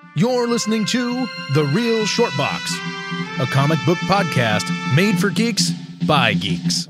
You're listening to The Real Short Box, a comic book podcast made for geeks by geeks.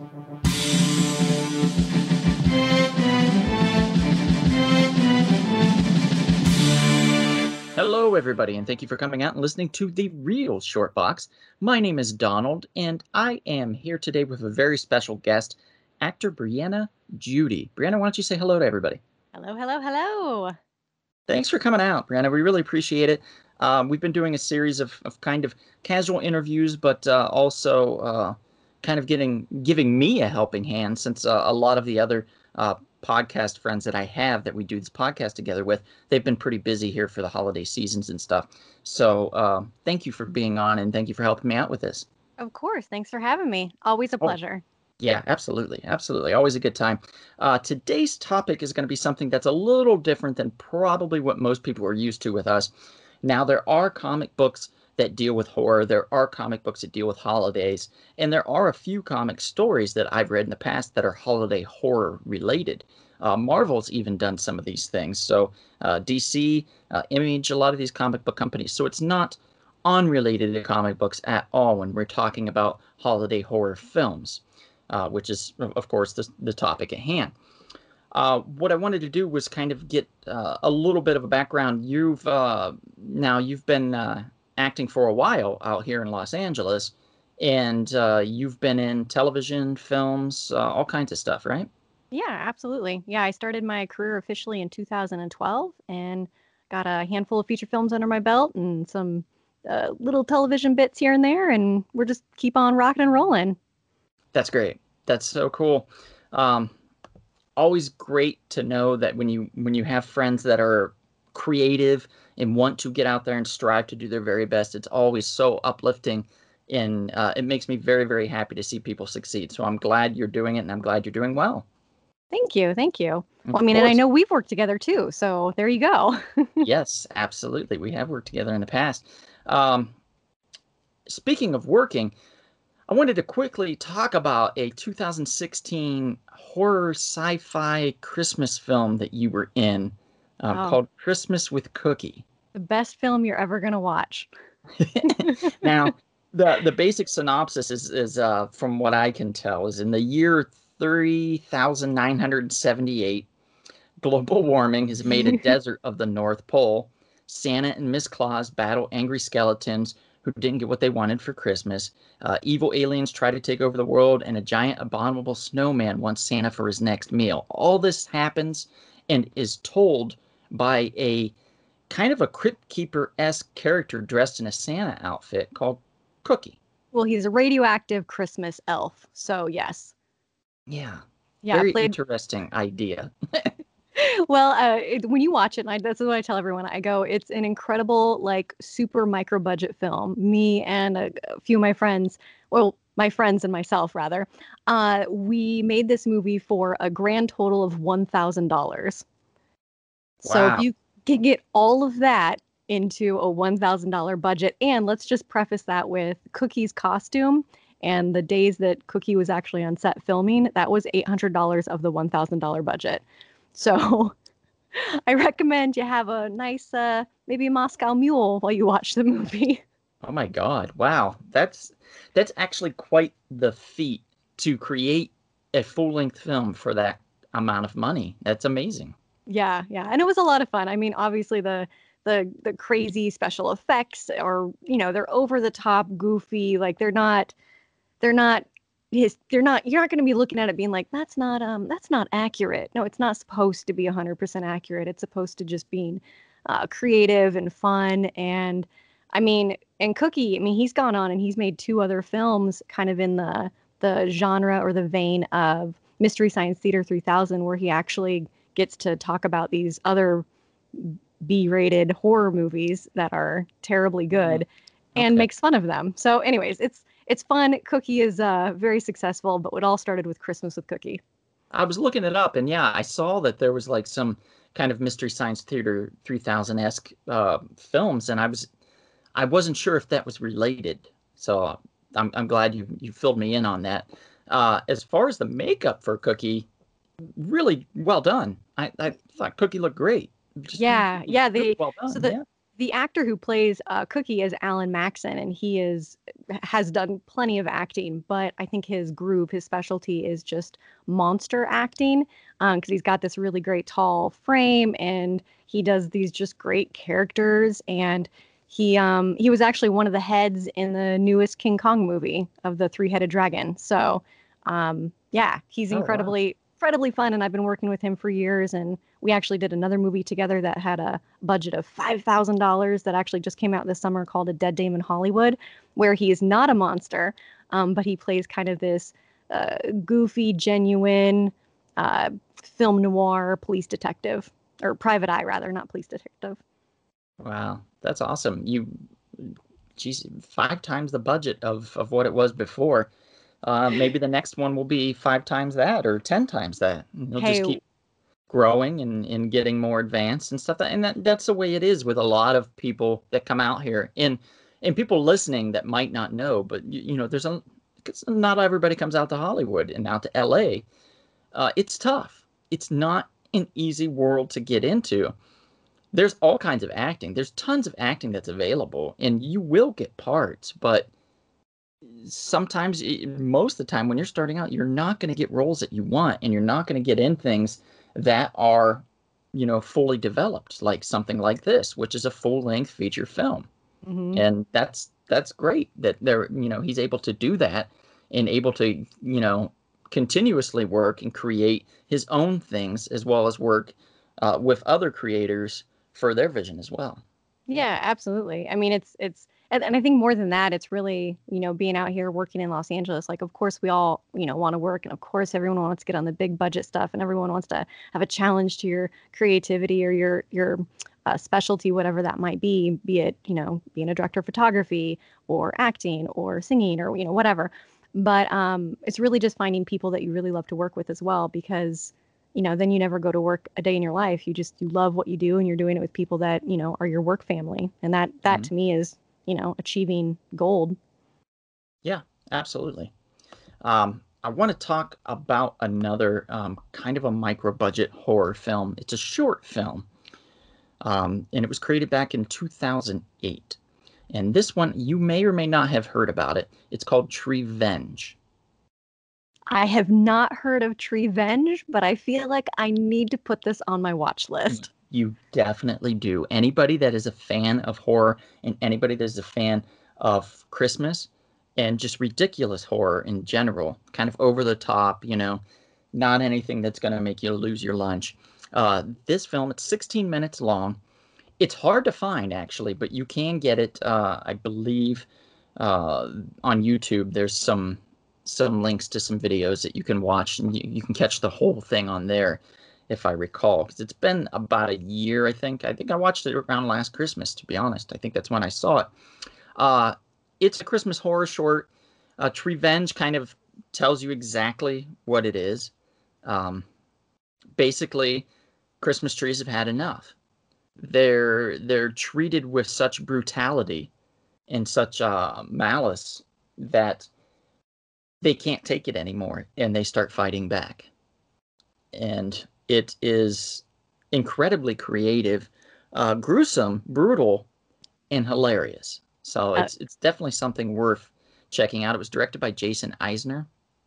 Hello, everybody, and thank you for coming out and listening to The Real Short Box. My name is Donald, and I am here today with a very special guest, actor Brianna Judy. Brianna, why don't you say hello to everybody? Hello, hello, hello. Thanks for coming out, Brianna. We really appreciate it. We've been doing a series of kind of casual interviews, but also kind of giving me a helping hand, since a lot of the other podcast friends that I have that we do this podcast together with, they've been pretty busy here for the holiday seasons and stuff. So thank you for being on, and thank you for helping me out with this. Of course. Thanks for having me. Always a pleasure. Yeah, absolutely. Absolutely. Always a good time. Today's topic is going to be something that's a little different than probably what most people are used to with us. Now, there are comic books that deal with horror. There are comic books that deal with holidays. And there are a few comic stories that I've read in the past that are holiday horror related. Marvel's even done some of these things. So DC, Image, a lot of these comic book companies. So it's not unrelated to comic books at all when we're talking about holiday horror films. Which is, of course, the topic at hand. What I wanted to do was kind of get a little bit of a background. You've been acting for a while out here in Los Angeles, and you've been in television, films, all kinds of stuff, right? Yeah, absolutely. Yeah, I started my career officially in 2012 and got a handful of feature films under my belt and some little television bits here and there, and we're just keep on rocking and rolling. That's great. That's so cool. Always great to know that when you have friends that are creative and want to get out there and strive to do their very best, it's always so uplifting, and it makes me very, very happy to see people succeed. So I'm glad you're doing it, and I'm glad you're doing well. Thank you. Thank you. Well, I mean, and I know we've worked together too, so there you go. Yes, absolutely. We have worked together in the past. Speaking of working, I wanted to quickly talk about a 2016 horror sci-fi Christmas film that you were in called Christmas with Cookie. The best film you're ever going to watch. Now, the basic synopsis is from what I can tell, is in the year 3978, global warming has made a desert of the North Pole. Santa and Miss Claus battle angry skeletons who didn't get what they wanted for Christmas. Evil aliens try to take over the world, and a giant abominable snowman wants Santa for his next meal. All this happens and is told by a kind of a Crypt Keeper-esque character dressed in a Santa outfit called Cookie. Well, he's a radioactive Christmas elf, so yes. Yeah. Very interesting idea. Well, when you watch it, and that's what I tell everyone, I go, it's an incredible, like, super micro-budget film. Me and a few of my friends, well, my friends and myself, rather, we made this movie for a grand total of $1,000. Wow. So if you can get all of that into a $1,000 budget, and let's just preface that with Cookie's costume and the days that Cookie was actually on set filming, that was $800 of the $1,000 budget. So I recommend you have a nice, maybe a Moscow Mule while you watch the movie. Oh my God. Wow. That's actually quite the feat to create a full-length film for that amount of money. That's amazing. Yeah. And it was a lot of fun. I mean, obviously the crazy special effects are, they're over the top, goofy. Like you're not going to be looking at it being like, that's not accurate. No, it's not supposed to be 100% accurate. It's supposed to just be creative and fun. And I mean, and Cookie, I mean, he's gone on and he's made 2 other films kind of in the genre or the vein of Mystery Science Theater 3000, where he actually gets to talk about these other B-rated horror movies that are terribly good and makes fun of them. So anyways, it's fun. Cookie is very successful, but it all started with Christmas with Cookie. I was looking it up, and yeah, I saw that there was like some kind of Mystery Science Theater 3000-esque films, and I wasn't sure if that was related. So I'm glad you filled me in on that. As far as the makeup for Cookie, really well done. I thought Cookie looked great. Yeah. Really well done. So the actor who plays Cookie is Alan Maxon, and has done plenty of acting, but I think his specialty is just monster acting, because he's got this really great tall frame, and he does these just great characters, and he was actually one of the heads in the newest King Kong movie of the three-headed dragon. So yeah, he's incredibly fun, and I've been working with him for years, and we actually did another movie together that had a budget of $5,000 that actually just came out this summer called A Dead Dame in Hollywood, where he is not a monster, but he plays kind of this goofy, genuine film noir police detective, or private eye rather, not police detective. Wow, that's awesome. Geez, 5 times the budget of what it was before. Maybe the next one will be 5 times that or 10 times that. You'll just keep growing and getting more advanced and stuff. And that's the way it is with a lot of people that come out here. And people listening that might not know, but not everybody comes out to Hollywood and out to LA. It's tough. It's not an easy world to get into. There's all kinds of acting. There's tons of acting that's available, and you will get parts, but sometimes, most of the time when you're starting out, you're not going to get roles that you want, and you're not going to get in things that are, fully developed, like something like this, which is a full-length feature film. Mm-hmm. And that's great that he's able to do that and able to, continuously work and create his own things, as well as work with other creators for their vision as well. Yeah, absolutely. I mean, it's and I think more than that, it's really, being out here working in Los Angeles. Like, of course, we all, want to work. And of course, everyone wants to get on the big budget stuff, and everyone wants to have a challenge to your creativity or your specialty, whatever that might be it, being a director of photography or acting or singing or, whatever. But it's really just finding people that you really love to work with as well, because then you never go to work a day in your life. You love what you do, and you're doing it with people that, are your work family. And that mm-hmm. to me is, achieving gold. Yeah, absolutely. I want to talk about another kind of a micro budget horror film. It's a short film. And it was created back in 2008. And this one, you may or may not have heard about it. It's called Treevenge. I have not heard of Treevenge, but I feel like I need to put this on my watch list. You definitely do. Anybody that is a fan of horror, and anybody that is a fan of Christmas and just ridiculous horror in general, kind of over the top, not anything that's going to make you lose your lunch. This film, it's 16 minutes long. It's hard to find, actually, but you can get it, I believe, on YouTube. There's some links to some videos that you can watch, and you can catch the whole thing on there, if I recall, because it's been about a year, I think. I think I watched it around last Christmas, to be honest. I think that's when I saw it. It's a Christmas horror short. Treevenge kind of tells you exactly what it is. Basically, Christmas trees have had enough. They're treated with such brutality and such malice that they can't take it anymore, and they start fighting back. And it is incredibly creative, gruesome, brutal, and hilarious. So it's definitely something worth checking out. It was directed by Jason Eisner,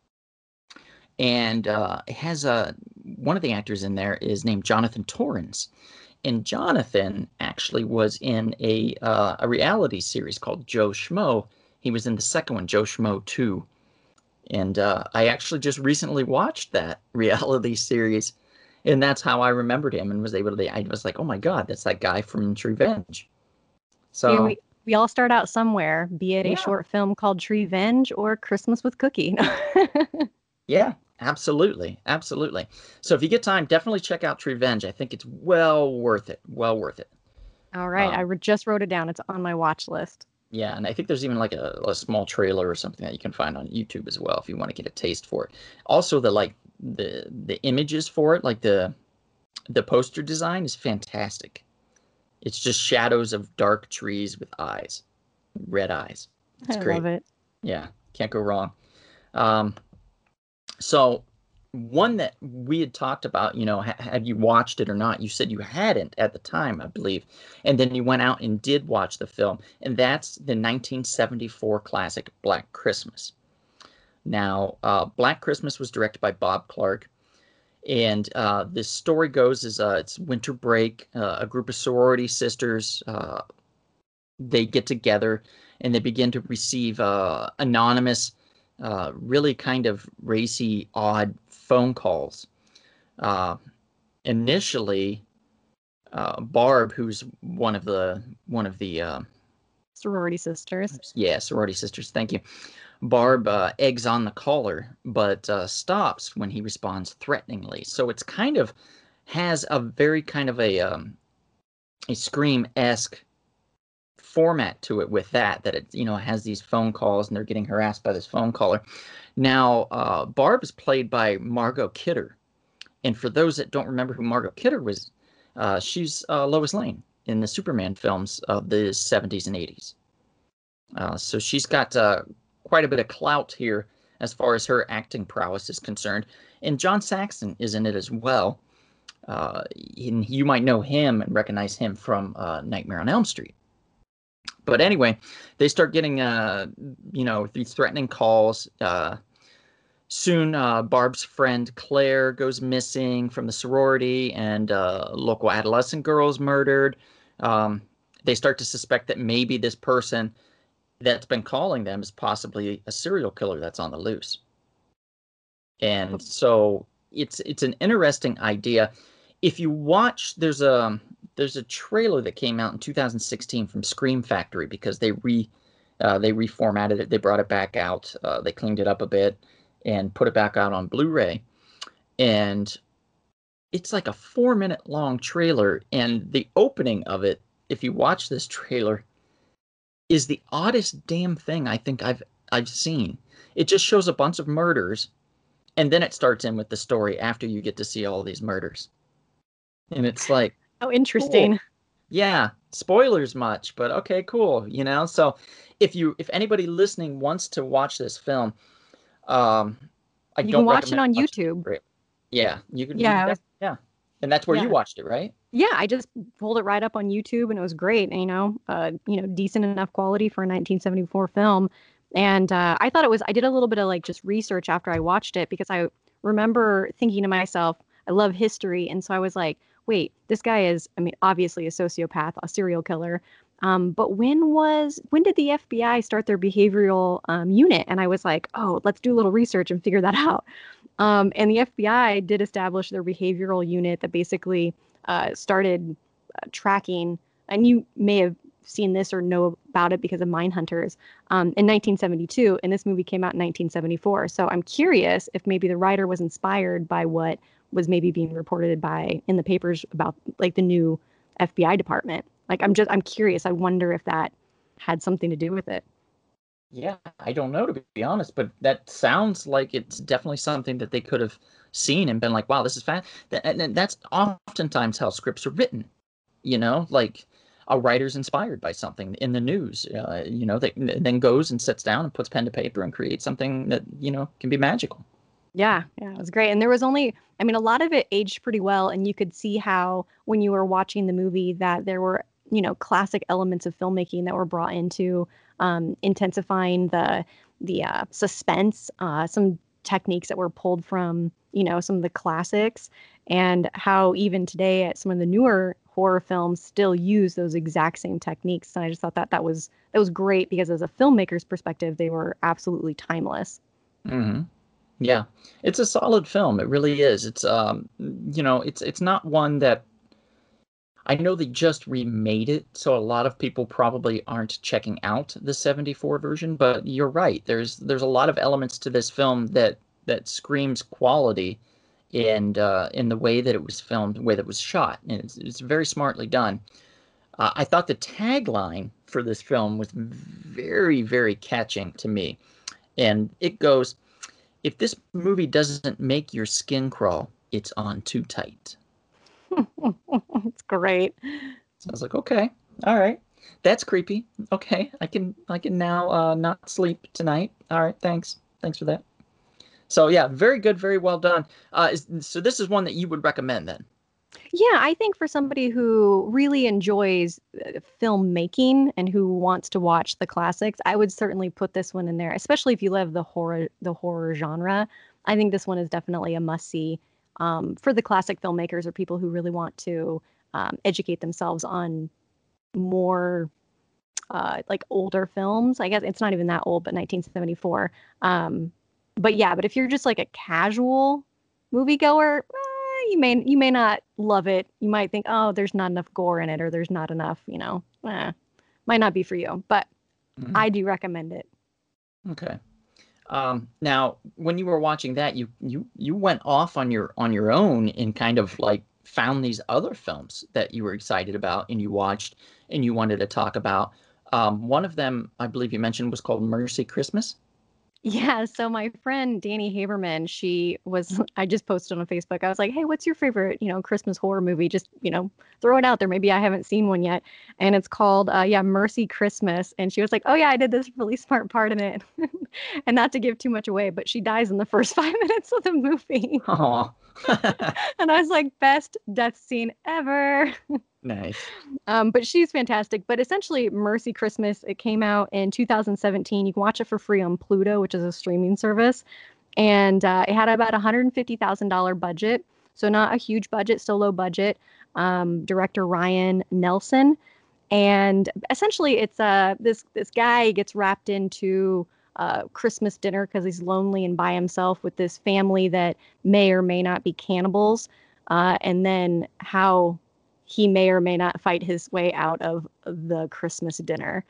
and it has one of the actors in there is named Jonathan Torrens, and Jonathan actually was in a reality series called Joe Schmo. He was in the second one, Joe Schmo 2. And I actually just recently watched that reality series, and that's how I remembered him and was able to. I was like, "Oh my God, that's that guy from Treevenge." So we all start out somewhere, be it a short film called Treevenge or Christmas with Cookie. Yeah, absolutely, absolutely. So if you get time, definitely check out Treevenge. I think it's well worth it. Well worth it. All right, I just wrote it down. It's on my watch list. Yeah, and I think there's even like a small trailer or something that you can find on YouTube as well if you want to get a taste for it. Also, the images for it, like the poster design is fantastic. It's just shadows of dark trees with eyes, red eyes. It's great. I love it. Yeah, can't go wrong. So one that we had talked about, had you watched it or not? You said you hadn't at the time, I believe. And then you went out and did watch the film. And that's the 1974 classic Black Christmas. Now, Black Christmas was directed by Bob Clark. And this story goes is it's winter break. A group of sorority sisters, they get together and they begin to receive anonymous, really kind of racy, odd phone calls. Initially, Barb, who's one of the Sorority sisters. Yeah, sorority sisters. Thank you. Barb eggs on the caller, but stops when he responds threateningly. So it's kind of has a very kind of a Scream-esque format to it with that it has these phone calls and they're getting harassed by this phone caller. Now Barb is played by Margot Kidder, and for those that don't remember who Margot Kidder was, she's Lois Lane in the Superman films of the 70s and 80s. So she's got quite a bit of clout here as far as her acting prowess is concerned, and John Saxon is in it as well. You might know him and recognize him from Nightmare on Elm Street. But anyway, they start getting, these threatening calls. Soon, Barb's friend Claire goes missing from the sorority, and local adolescent girl's murdered. They start to suspect that maybe this person that's been calling them is possibly a serial killer that's on the loose. And so it's an interesting idea. If you watch, there's a trailer that came out in 2016 from Scream Factory, because they reformatted it. They brought it back out. They cleaned it up a bit and put it back out on Blu-ray. And it's like a 4-minute long trailer. And the opening of it, if you watch this trailer, is the oddest damn thing I think I've seen. It just shows a bunch of murders, and then it starts in with the story after you get to see all these murders. And it's like, oh, interesting. Cool. Yeah, spoilers much, but okay, cool. So if anybody listening wants to watch this film, you can watch it on YouTube. Yeah, you can. Yeah, and that's where you watched it, right? Yeah, I just pulled it right up on YouTube, and it was great. Decent enough quality for a 1974 film. And I thought it was. I did a little bit of just research after I watched it, because I remember thinking to myself, I love history, and so I was like, wait, this guy is, obviously a sociopath, a serial killer. But when did the FBI start their behavioral unit? And I was like, oh, let's do a little research and figure that out. And the FBI did establish their behavioral unit that basically started tracking, and you may have seen this or know about it because of Mindhunters, in 1972, and this movie came out in 1974. So I'm curious if maybe the writer was inspired by what was maybe being reported in the papers about the new FBI department. I'm curious. I wonder if that had something to do with it. Yeah, I don't know, to be honest, but that sounds like it's definitely something that they could have seen and been like, wow, this is fast. And that's oftentimes how scripts are written, a writer's inspired by something in the news, that then goes and sits down and puts pen to paper and creates something that, can be magical. Yeah, it was great. And there was only, a lot of it aged pretty well. And you could see how, when you were watching the movie, that there were, classic elements of filmmaking that were brought into intensifying the suspense, some techniques that were pulled from, some of the classics, and how even today some of the newer horror films still use those exact same techniques. And I just thought that was great, because as a filmmaker's perspective, they were absolutely timeless. Mm-hmm. Yeah, it's a solid film. It really is. It's it's not one that, I know they just remade it, so a lot of people probably aren't checking out the 74 version, but you're right. There's a lot of elements to this film that screams quality in the way that it was filmed, the way that it was shot. And it's very smartly done. I thought the tagline for this film was very, very catching to me. And it goes, "If this movie doesn't make your skin crawl, it's on too tight." It's great. So I was like, okay, all right, that's creepy. Okay, I can now not sleep tonight. All right, thanks for that. So yeah, very good, very well done. So this is one that you would recommend then? Yeah, I think for somebody who really enjoys filmmaking and who wants to watch the classics, I would certainly put this one in there, especially if you love the horror genre. I think this one is definitely a must-see for the classic filmmakers or people who really want to educate themselves on more like older films. I guess it's not even that old, but 1974. But yeah, but if you're just like a casual moviegoer, you may not love it. You might think, oh, there's not enough gore in it, or there's not enough, might not be for you. But Mhm. I do recommend it. Okay. Now, when you were watching that, you went off on your own and kind of like found these other films that you were excited about and you watched and you wanted to talk about. One of them, I believe you mentioned, was called Mercy Christmas. Yeah, so my friend Danny Haberman, I just posted on Facebook. I was like, "Hey, what's your favorite, Christmas horror movie? Just, throw it out there. Maybe I haven't seen one yet." And it's called Mercy Christmas. And she was like, "Oh yeah, I did this really smart part in it." And not to give too much away, but she dies in the first 5 minutes of the movie. Oh, And I was like, "Best death scene ever." nice. But she's fantastic. But essentially, Mercy Christmas, it came out in 2017. You can watch it for free on Pluto, which is a streaming service. And it had about $150,000 budget. So not a huge budget, still low budget. Director Ryan Nelson. And essentially, it's this guy gets wrapped into Christmas dinner because he's lonely and by himself with this family that may or may not be cannibals. And then how he may or may not fight his way out of the Christmas dinner.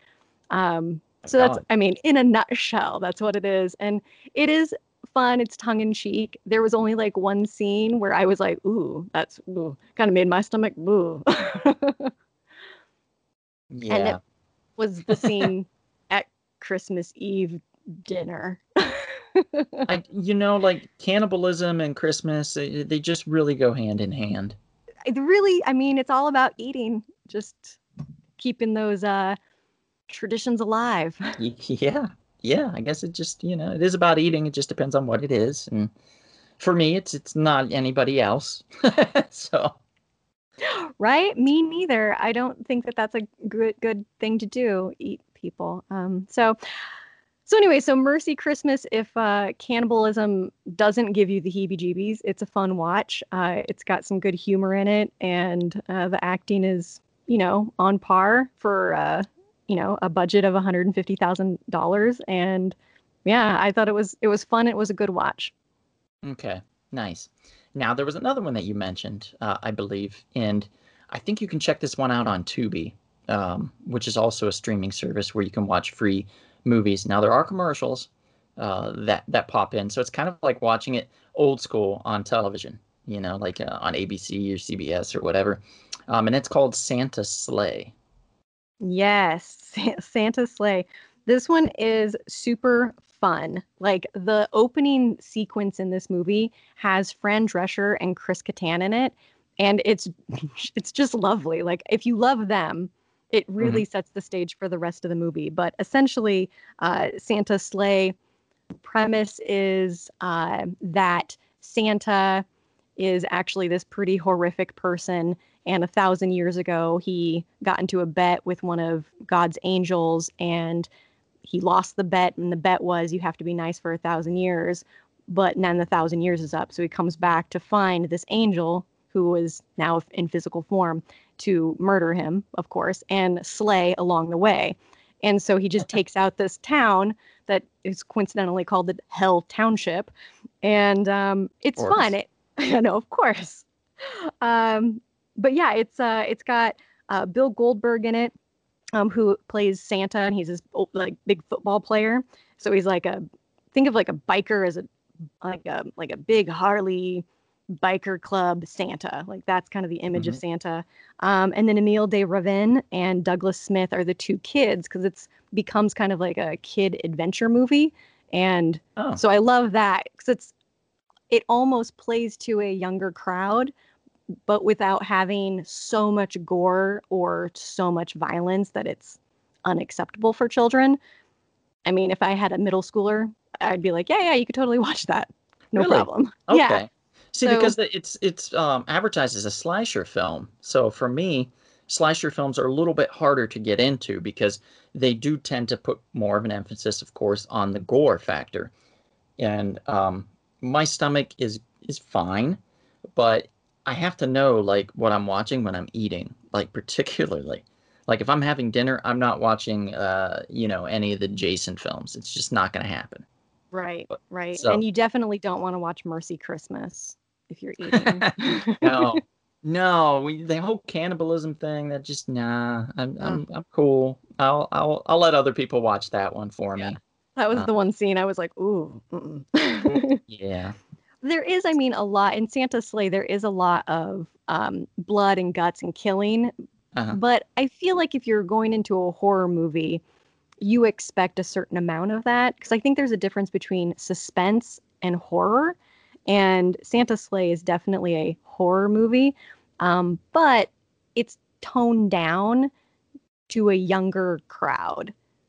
So that's, God. I mean, in a nutshell, that's what it is. And it is fun. It's tongue in cheek. There was only like one scene where I was like, ooh, that's kind of made my stomach boo. And it Yeah. was the scene at Christmas Eve dinner. Like cannibalism and Christmas, they just really go hand in hand. It really, I mean, it's all about eating, just keeping those traditions alive. Yeah. Yeah, I guess it just, it is about eating. It just depends on what it is. And for me, it's not anybody else. So, Right? Me neither. I don't think that that's a good thing to do, eat people. So anyway, so Mercy Christmas, if cannibalism doesn't give you the heebie-jeebies, it's a fun watch. It's got some good humor in it, and the acting is, on par for a budget of $150,000. And yeah, I thought it was fun. It was a good watch. okay, nice. Now, there was another one that you mentioned, I believe, and I think you can check this one out on Tubi, which is also a streaming service where you can watch free movies. Now, there are commercials that pop in, so it's kind of like watching it old school on television, like on ABC or CBS or whatever. And it's called Santa's Slay. Yes, Santa Sleigh. This one is super fun. Like the opening sequence in this movie has Fran Drescher and Chris Kattan in it, and it's it's just lovely. Like if you love them, it Hmm. really sets the stage for the rest of the movie. But essentially, Santa Sleigh premise is that Santa is actually this pretty horrific person. And 1,000 years ago, he got into a bet with one of God's angels, and he lost the bet. And the bet was you have to be nice for 1,000 years. But then the 1,000 years is up, so he comes back to find this angel who is now in physical form to murder him, of course, and slay along the way. And so he just takes out this town that is coincidentally called the Hell Township, and Of it's fun. course. I know, of course. Um, but yeah, it's got Bill Goldberg in it, who plays Santa, and he's this like big football player. So he's like think of like a biker as a big Harley biker club Santa. Like that's kind of the image of Hmm. Santa. And then Emile de Ravin and Douglas Smith are the two kids because it's becomes kind of like a kid adventure movie. And Oh, so I love that because it almost plays to a younger crowd, but without having so much gore or so much violence that it's unacceptable for children. I mean, if I had a middle schooler, I'd be like, yeah, you could totally watch that. no Really? problem. Yeah. Okay. See, So because it's advertised as a slasher film. So for me, slasher films are a little bit harder to get into because they do tend to put more of an emphasis, of course, on the gore factor. And my stomach is fine, but I have to know like what I'm watching when I'm eating, like particularly. Like if I'm having dinner, I'm not watching any of the Jason films. It's just not going to happen. right, But, right. And so you definitely don't want to watch Mercy Christmas if you're eating. no, no, the whole cannibalism thing, that just nah. Ugh, I'm cool. I'll let other people watch that one for yeah. me. That was Uh, the one scene I was like, ooh. Mm-mm. yeah. There is, I mean, a lot in Santa's Sleigh. There is a lot of blood and guts and killing, Uh-huh. but I feel like if you're going into a horror movie, you expect a certain amount of that because I think there's a difference between suspense and horror, and Santa's Sleigh is definitely a horror movie, but it's toned down to a younger crowd.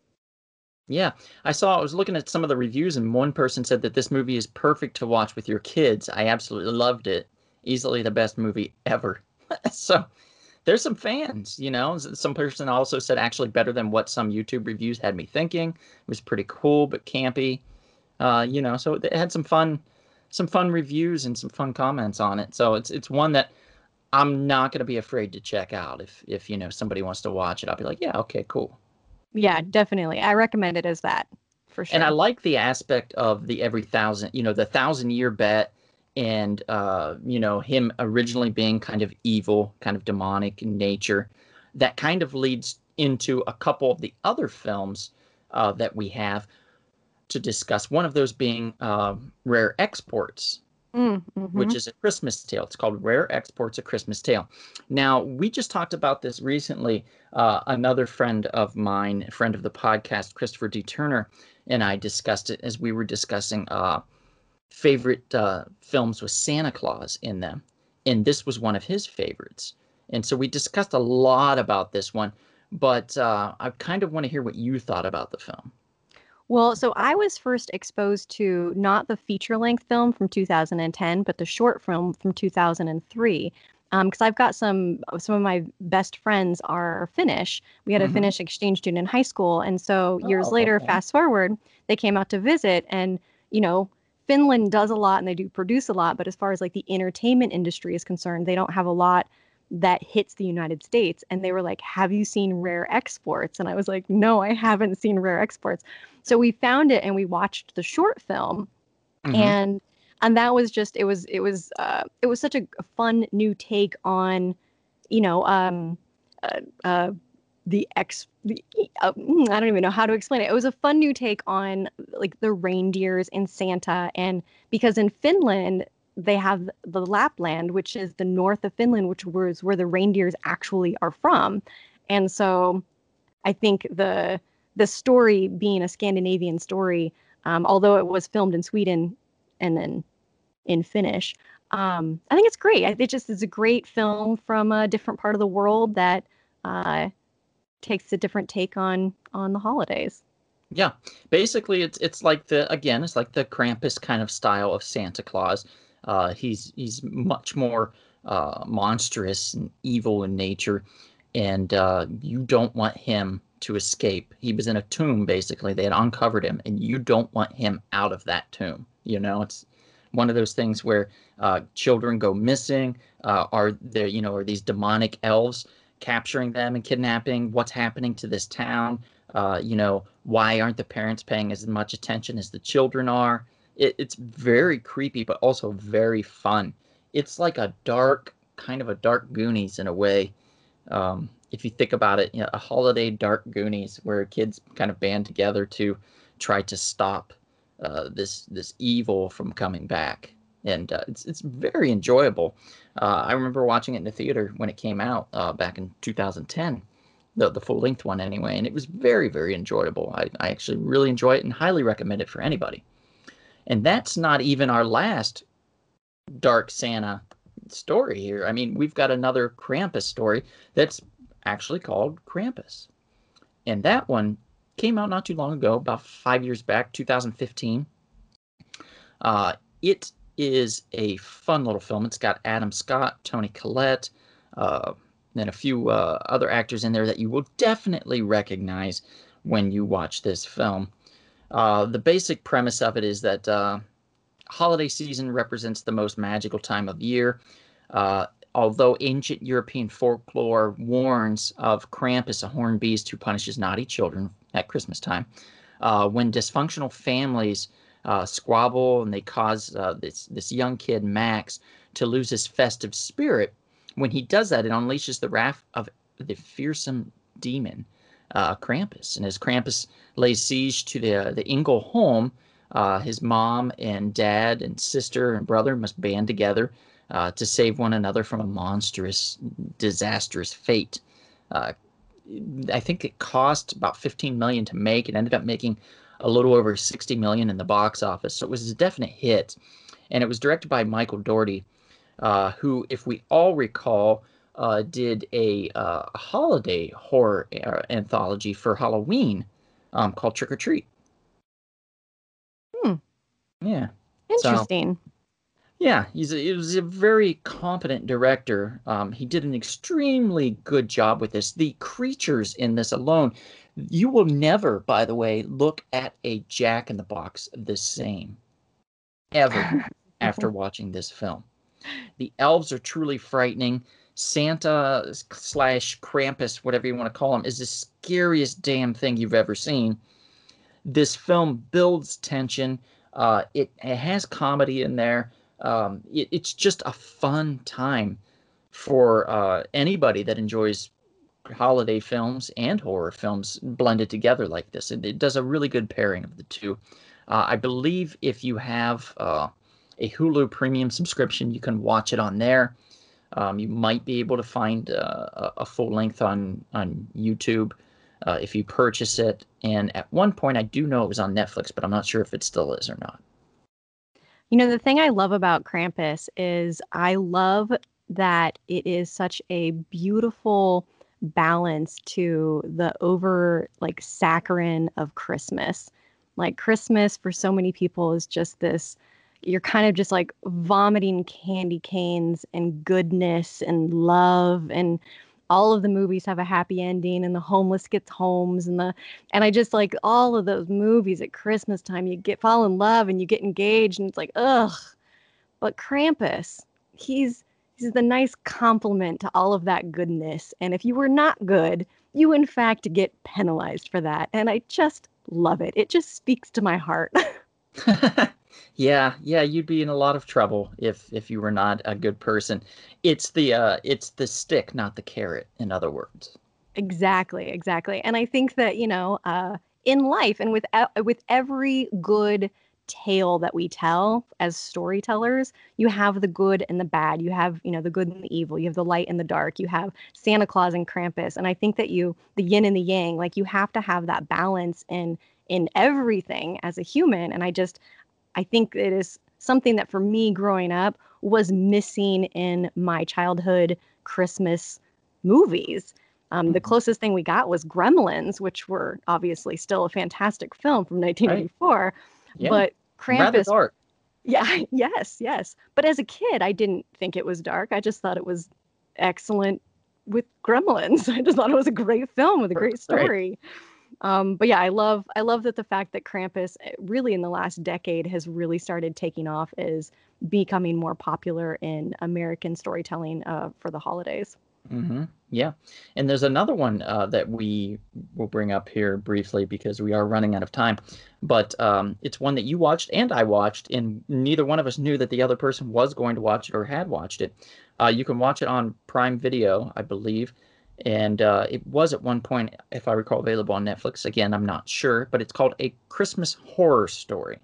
Yeah, I was looking at some of the reviews, and one person said that this movie is perfect to watch with your kids. I absolutely loved it. Easily the best movie ever. So there's some fans, Some person also said actually better than what some YouTube reviews had me thinking. It was pretty cool but campy. So it had some fun reviews and some fun comments on it. So it's one that I'm not going to be afraid to check out if somebody wants to watch it. I'll be like, yeah, okay, cool. Yeah, definitely. I recommend it as that for And I sure. like the aspect of the every thousand, the 1,000 year bet, and him originally being kind of evil, kind of demonic in nature. That kind of leads into a couple of the other films that we have to discuss. One of those being Rare Exports, Mm-hmm. which is a Christmas Tale. It's called Rare Exports: A Christmas Tale. Now, we just talked about this recently. Another friend of mine, a friend of the podcast, Christopher D. Turner, and I discussed it as we were discussing favorite films with Santa Claus in them. And this was one of his favorites. And so we discussed a lot about this one, but I kind of want to hear what you thought about the film. Well, so I was first exposed to not the feature-length film from 2010, but the short film from 2003. Because I've got some of my best friends are Finnish. We had a Hmm. Finnish exchange student in high school, and so years Oh, later, okay. fast forward, they came out to visit, and you know, Finland does a lot and they do produce a lot, but as far as like the entertainment industry is concerned, they don't have a lot that hits the United States. And they were like, "Have you seen Rare Exports?" And I was like, "No, I haven't seen Rare Exports." So we found it and we watched the short film, Hmm. and that was just it was such a fun new take on, you know, uh, uh, I don't even know how to explain it. It was a fun new take on like the reindeers and Santa, and because in Finland they have the Lapland, which is the north of Finland, which was where the reindeers actually are from, and so I think the story being a Scandinavian story, although it was filmed in Sweden and then in Finnish, I think it's great. It just is a great film from a different part of the world that uh, takes a different take on the holidays. Yeah, basically it's like the Krampus kind of style of Santa Claus. He's much more monstrous and evil in nature, and you don't want him to escape. He was in a tomb basically. They had uncovered him, and you don't want him out of that tomb. It's one of those things where children go missing. Are there, are these demonic elves capturing them and kidnapping? What's happening to this town? Why aren't the parents paying as much attention as the children are? It's very creepy, but also very fun. It's like kind of a dark Goonies in a way. If you think about it, a holiday dark Goonies where kids kind of band together to try to stop this evil from coming back, and it's very enjoyable. I remember watching it in the theater when it came out back in 2010, the full length one anyway, and it was very, very enjoyable. I actually really enjoy it and highly recommend it for anybody. And that's not even our last Dark Santa story here. I mean, we've got another Krampus story that's actually called Krampus. And that one came out not too long ago, about 5 years back, 2015. It is a fun little film. It's got Adam Scott, Toni Collette, and a few other actors in there that you will definitely recognize when you watch this film. The basic premise of it is that holiday season represents the most magical time of year. Although ancient European folklore warns of Krampus, a horned beast who punishes naughty children at Christmas time, when dysfunctional families squabble and they cause this young kid, Max, to lose his festive spirit, when he does that, it unleashes the wrath of the fearsome demon, Krampus. And as Krampus lays siege to the Engel home, his mom and dad and sister and brother must band together to save one another from a monstrous, disastrous fate. I think it cost about $15 million to make. It ended up making a little over $60 million in the box office, so it was a definite hit. And it was directed by Michael Dougherty, who, if we all recall, did a holiday horror anthology for Halloween called Trick or Treat. Yeah. Interesting. So, yeah, he was a very competent director. He did an extremely good job with this. The creatures in this alone, you will never, by the way, look at a Jack in the Box the same, ever, after watching this film. The elves are truly frightening. Santa / Krampus, whatever you want to call him, is the scariest damn thing you've ever seen. This film builds tension. It has comedy in there. It's just a fun time for anybody that enjoys holiday films and horror films blended together like this. It does a really good pairing of the two. I believe if you have a Hulu premium subscription, you can watch it on there. You might be able to find a full length on YouTube if you purchase it. And at one point, I do know it was on Netflix, but I'm not sure if it still is or not. You know, the thing I love about Krampus is I love that it is such a beautiful balance to the over like saccharine of Christmas. Like Christmas for so many people is just this, you're kind of just like vomiting candy canes and goodness and love, and all of the movies have a happy ending and the homeless gets homes and I just like all of those movies at Christmas time, you fall in love and you get engaged and it's like, ugh. But Krampus, he's the nice complement to all of that goodness. And if you were not good, you in fact get penalized for that. And I just love it. It just speaks to my heart. Yeah, you'd be in a lot of trouble if you were not a good person. It's the stick, not the carrot, in other words. Exactly. And I think that, in life and with every good tale that we tell as storytellers, you have the good and the bad. You have, the good and the evil. You have the light and the dark. You have Santa Claus and Krampus. And I think that the yin and the yang, like you have to have that balance in everything as a human. And I think it is something that for me growing up was missing in my childhood Christmas movies. The closest thing we got was Gremlins, which were obviously still a fantastic film from 1984. Right. Yeah. But Krampus. Rather dark. Yeah, yes. But as a kid, I didn't think it was dark. I just thought it was excellent with Gremlins. I just thought it was a great film with a great story. Right. But yeah, I love that the fact that Krampus really in the last decade has really started taking off, is becoming more popular in American storytelling for the holidays. Mm-hmm. Yeah. And there's another one that we will bring up here briefly because we are running out of time. But it's one that you watched and I watched, and neither one of us knew that the other person was going to watch it or had watched it. You can watch it on Prime Video, I believe. And it was at one point, if I recall, available on Netflix. Again, I'm not sure, but it's called A Christmas Horror Story.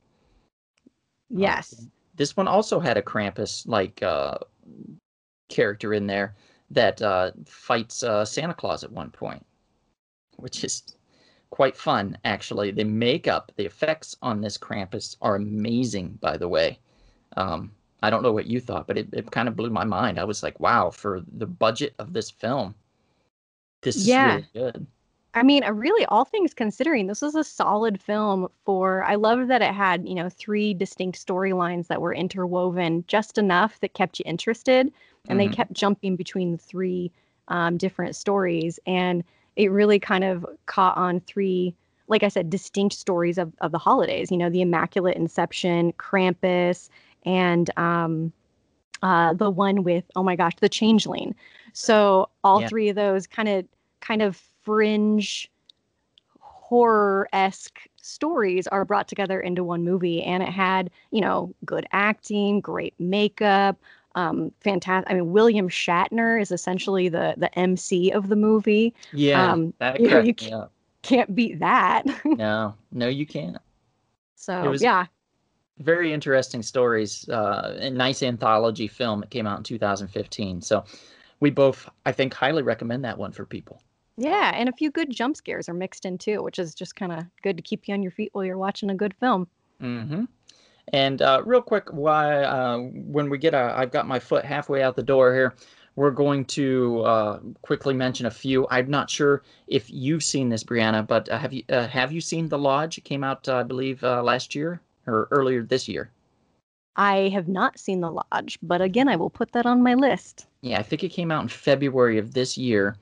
Yes. This one also had a Krampus-like character in there that fights Santa Claus at one point, which is quite fun, actually. The makeup, the effects on this Krampus are amazing, by the way. I don't know what you thought, but it kind of blew my mind. I was like, wow, for the budget of this film, this is really good. I mean, really, all things considering, this was a solid film for. I love that it had, three distinct storylines that were interwoven just enough that kept you interested, and they Hmm. kept jumping between the three different stories, and it really kind of caught on three, like I said, distinct stories of the holidays. The Immaculate Inception, Krampus, and the one with, oh my gosh, the Changeling. So all Yeah. three of those kind of fringe horror-esque stories are brought together into one movie, and it had good acting, great makeup, fantastic. I mean, William Shatner is essentially the MC of the movie. Yeah, that You cracked me up. can't beat that. No, no, you can't. It So was yeah. very interesting stories. A nice anthology film. It came out in 2015. So we both, I think, highly recommend that one for people. Yeah, and a few good jump scares are mixed in too, which is just kind of good to keep you on your feet while you're watching a good film. Hmm. And real quick, why when we get I've got my foot halfway out the door here. We're going to quickly mention a few. I'm not sure if you've seen this, Brianna, but have you seen The Lodge? It came out, I believe, last year or earlier this year. I have not seen The Lodge, but again, I will put that on my list. Yeah, I think it came out in February of this year,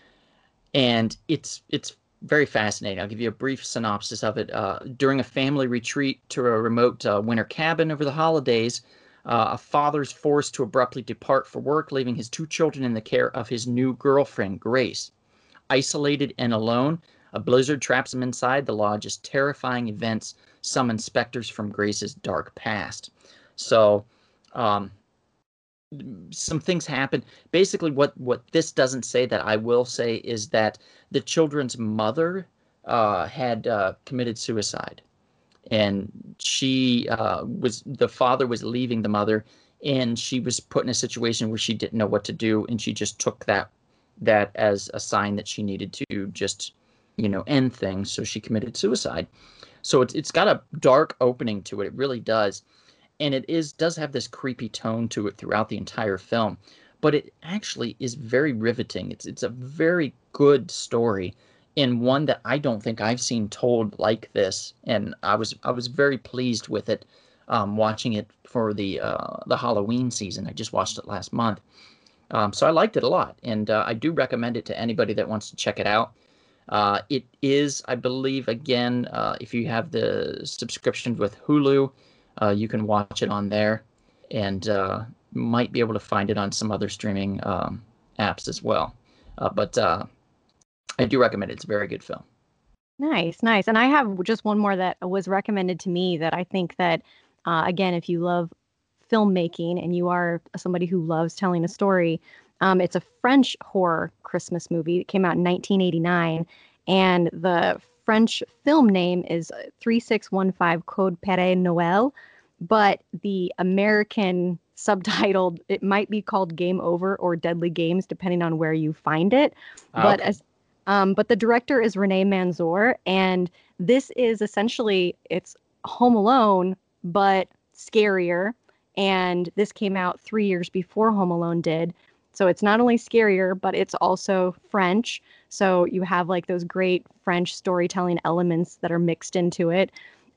and it's very fascinating. I'll give you a brief synopsis of it. During a family retreat to a remote winter cabin over the holidays, a father's forced to abruptly depart for work, leaving his two children in the care of his new girlfriend, Grace. Isolated and alone, a blizzard traps him inside the lodge's terrifying events summon specters from Grace's dark past. So, um, some things happen. Basically, what this doesn't say that I will say is that the children's mother had committed suicide, and she was the father was leaving the mother, and she was put in a situation where she didn't know what to do, and she just took that as a sign that she needed to just end things, so she committed suicide. So it's got a dark opening to it. It really does, and does have this creepy tone to it throughout the entire film, but it actually is very riveting. It's a very good story, and one that I don't think I've seen told like this, and I was very pleased with it. Watching it for the Halloween season. I just watched it last month, so I liked it a lot, and I do recommend it to anybody that wants to check it out. It is, I believe, again, if you have the subscription with Hulu, you can watch it on there, and might be able to find it on some other streaming apps as well. But I do recommend it. It's a very good film. Nice, nice. And I have just one more that was recommended to me that I think that, again, if you love filmmaking and you are somebody who loves telling a story, it's a French horror Christmas movie. It came out in 1989, and the French film name is 3615 Code Pere Noël, but the American subtitled, it might be called Game Over or Deadly Games, depending on where you find it. But Okay. but the director is Renee Manzour, and this is essentially it's Home Alone, but scarier. And this came out 3 years before Home Alone did. So it's not only scarier, but it's also French. So you have like those great French storytelling elements that are mixed into it.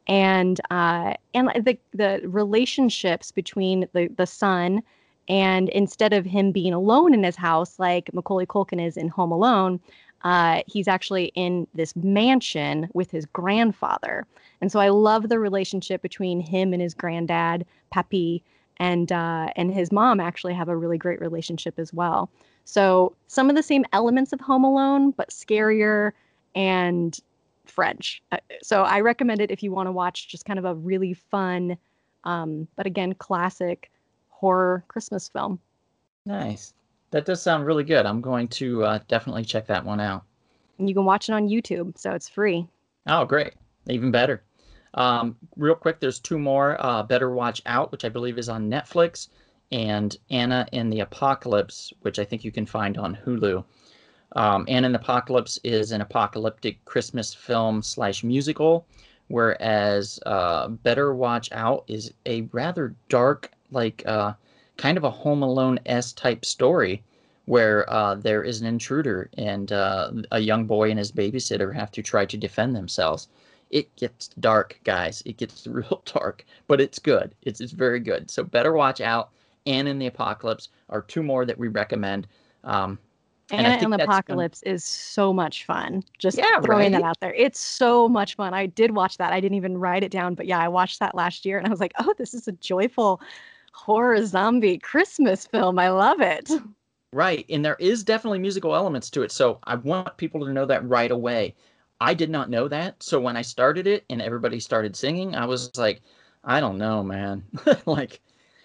And the relationships between the son, and instead of him being alone in his house like Macaulay Culkin is in Home Alone, he's actually in this mansion with his grandfather. And so I love the relationship between him and his granddad, Papi, and his mom actually have a really great relationship as well. So some of the same elements of Home Alone, but scarier and French. So I recommend it if you want to watch just kind of a really fun, but again, classic horror Christmas film. Nice. That does sound really good. I'm going to definitely check that one out. And you can watch it on YouTube, so it's free. Oh, great. Even better. Real quick, there's two more. Better Watch Out, which I believe is on Netflix, and Anna and the Apocalypse, which I think you can find on Hulu. Anna and the Apocalypse is an apocalyptic Christmas film / musical, whereas Better Watch Out is a rather dark, like kind of a Home Alone-esque type story, where there is an intruder and a young boy and his babysitter have to try to defend themselves. It gets dark, guys. It gets real dark, but it's good. It's very good. So Better Watch Out and In the Apocalypse are two more that we recommend. And in the Apocalypse is so much fun. Just throwing that out there. It's so much fun. I did watch that. I didn't even write it down, but yeah, I watched that last year and I was like, oh, this is a joyful horror zombie Christmas film. I love it. Right. And there is definitely musical elements to it. So I want people to know that right away. I did not know that. So when I started it and everybody started singing, I was like, I don't know, man. Like,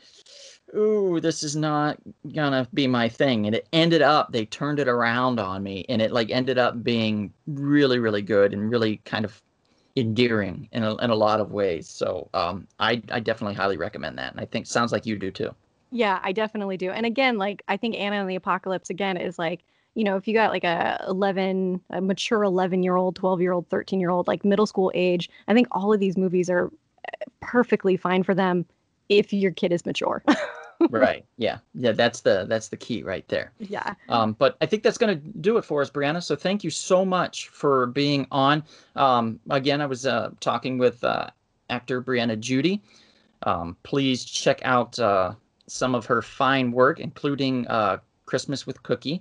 ooh, this is not gonna be my thing. And it ended up, they turned it around on me, and it like ended up being really, really good and really kind of endearing in a lot of ways. So I definitely highly recommend that. And I think sounds like you do too. Yeah, I definitely do. And again, like I think Anna and the Apocalypse again is like, you know, if you got like a mature 11-year-old, 12-year-old, 13-year-old, like middle school age, I think all of these movies are perfectly fine for them if your kid is mature. Right. Yeah. Yeah. That's the key right there. Yeah. But I think that's going to do it for us, Brianna. So thank you so much for being on. Again, I was talking with actor Brianna Judy. Please check out some of her fine work, including Christmas with Cookie,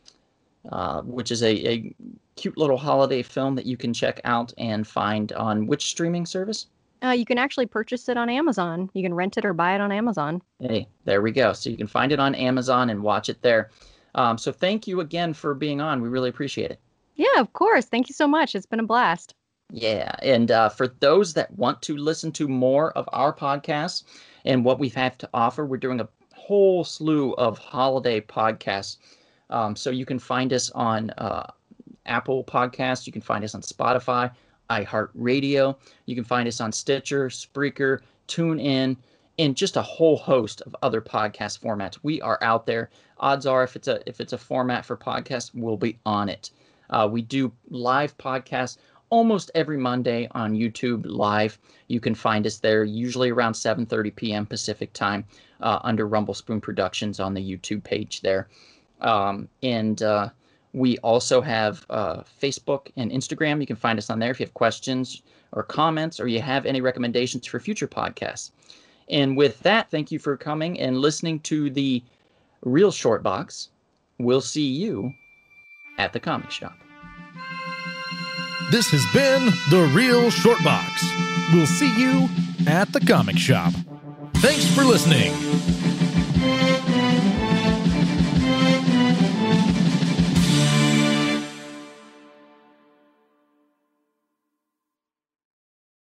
which is a cute little holiday film that you can check out and find on which streaming service? You can actually purchase it on Amazon. You can rent it or buy it on Amazon. Hey, there we go. So you can find it on Amazon and watch it there. So thank you again for being on. We really appreciate it. Yeah, of course. Thank you so much. It's been a blast. Yeah. And for those that want to listen to more of our podcasts and what we have to offer, we're doing a whole slew of holiday podcasts. So you can find us on Apple Podcasts. You can find us on Spotify, iHeartRadio. You can find us on Stitcher, Spreaker, TuneIn, and just a whole host of other podcast formats. We are out there. Odds are, if it's a format for podcasts, we'll be on it. We do live podcasts almost every Monday on YouTube Live. You can find us there, usually around 7:30 p.m. Pacific time, under Rumble Spoon Productions on the YouTube page there. We also have Facebook and Instagram. You can find us on there if you have questions or comments, or you have any recommendations for future podcasts. And with that, thank you for coming and listening to the Real Short Box. We'll see you at the comic shop. This has been the Real Short Box. We'll see you at the comic shop. Thanks for listening.